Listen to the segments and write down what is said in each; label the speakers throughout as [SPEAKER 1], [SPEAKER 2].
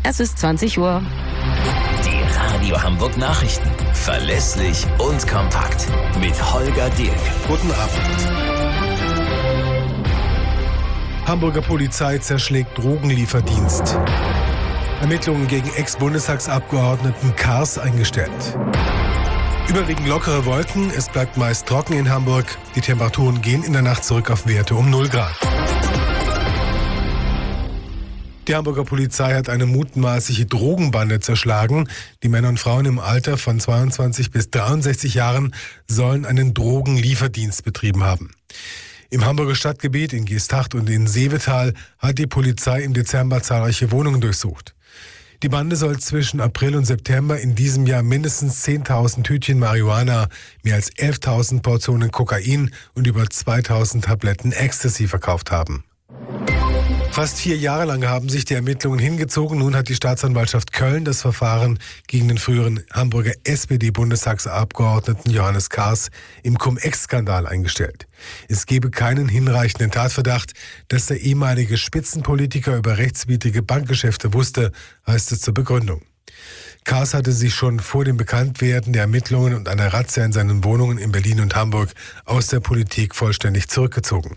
[SPEAKER 1] Es ist 20 Uhr.
[SPEAKER 2] Die Radio Hamburg Nachrichten. Verlässlich und kompakt. Mit Holger Dirk.
[SPEAKER 3] Guten Abend. Hamburger Polizei zerschlägt Drogenlieferdienst. Ermittlungen gegen Ex-Bundestagsabgeordneten Kars eingestellt. Überwiegend lockere Wolken, es bleibt meist trocken in Hamburg. Die Temperaturen gehen in der Nacht zurück auf Werte um 0 Grad. Die Hamburger Polizei hat eine mutmaßliche Drogenbande zerschlagen. Die Männer und Frauen im Alter von 22 bis 63 Jahren sollen einen Drogenlieferdienst betrieben haben. Im Hamburger Stadtgebiet, in Geesthacht und in Seevetal, hat die Polizei im Dezember zahlreiche Wohnungen durchsucht. Die Bande soll zwischen April und September in diesem Jahr mindestens 10.000 Tütchen Marihuana, mehr als 11.000 Portionen Kokain und über 2.000 Tabletten Ecstasy verkauft haben. Fast 4 Jahre lang haben sich die Ermittlungen hingezogen. Nun hat die Staatsanwaltschaft Köln das Verfahren gegen den früheren Hamburger SPD-Bundestagsabgeordneten Johannes Kars im Cum-Ex-Skandal eingestellt. Es gebe keinen hinreichenden Tatverdacht, dass der ehemalige Spitzenpolitiker über rechtswidrige Bankgeschäfte wusste, heißt es zur Begründung. Kars hatte sich schon vor dem Bekanntwerden der Ermittlungen und einer Razzia in seinen Wohnungen in Berlin und Hamburg aus der Politik vollständig zurückgezogen.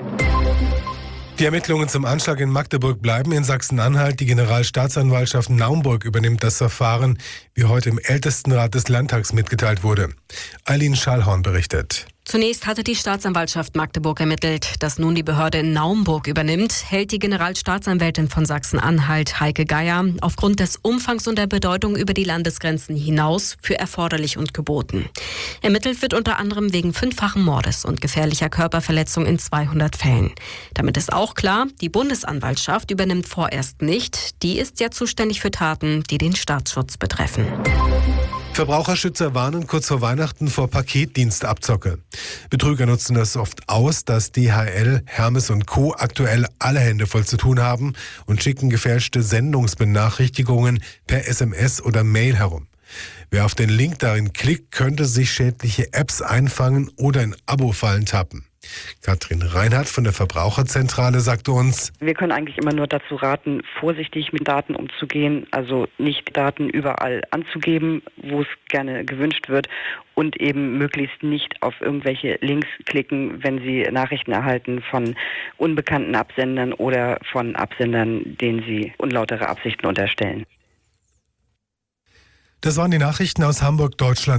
[SPEAKER 3] Die Ermittlungen zum Anschlag in Magdeburg bleiben in Sachsen-Anhalt. Die Generalstaatsanwaltschaft Naumburg übernimmt das Verfahren, wie heute im Ältestenrat des Landtags mitgeteilt wurde. Eileen Schallhorn berichtet.
[SPEAKER 1] Zunächst hatte die Staatsanwaltschaft Magdeburg ermittelt. Dass nun die Behörde in Naumburg übernimmt, hält die Generalstaatsanwältin von Sachsen-Anhalt, Heike Geier, aufgrund des Umfangs und der Bedeutung über die Landesgrenzen hinaus für erforderlich und geboten. Ermittelt wird unter anderem wegen 5-fachen Mordes und gefährlicher Körperverletzung in 200 Fällen. Damit ist auch klar, die Bundesanwaltschaft übernimmt vorerst nicht. Die ist ja zuständig für Taten, die den Staatsschutz betreffen.
[SPEAKER 3] Verbraucherschützer warnen kurz vor Weihnachten vor Paketdienstabzocke. Betrüger nutzen das oft aus, dass DHL, Hermes und Co. aktuell alle Hände voll zu tun haben und schicken gefälschte Sendungsbenachrichtigungen per SMS oder Mail herum. Wer auf den Link darin klickt, könnte sich schädliche Apps einfangen oder in Abo-Fallen tappen. Katrin Reinhardt von der Verbraucherzentrale sagte uns:
[SPEAKER 4] Wir können eigentlich immer nur dazu raten, vorsichtig mit Daten umzugehen, also nicht Daten überall anzugeben, wo es gerne gewünscht wird und eben möglichst nicht auf irgendwelche Links klicken, wenn Sie Nachrichten erhalten von unbekannten Absendern oder von Absendern, denen Sie unlautere Absichten unterstellen.
[SPEAKER 3] Das waren die Nachrichten aus Hamburg, Deutschland.